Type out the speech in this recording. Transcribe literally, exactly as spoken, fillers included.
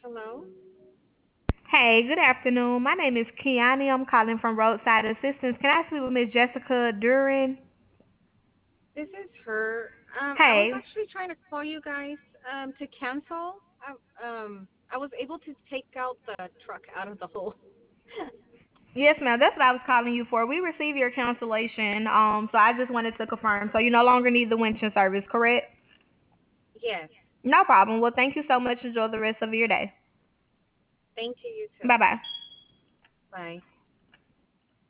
Hello, Hey, good afternoon. My name is Kiani. I'm calling from Roadside Assistance. Can I speak with Miss Jessica Duran? this is her. Um, I was Hey. actually trying to call you guys um, to cancel. I, um, I was able to take out the truck out of the hole. Yes, ma'am. That's what I was calling you for. We received your cancellation. Um, so I just wanted to confirm. So you no longer need the winching service, correct? Yes. No problem. Well, thank you so much. Enjoy the rest of your day. Thank you. You too. Bye bye. Bye.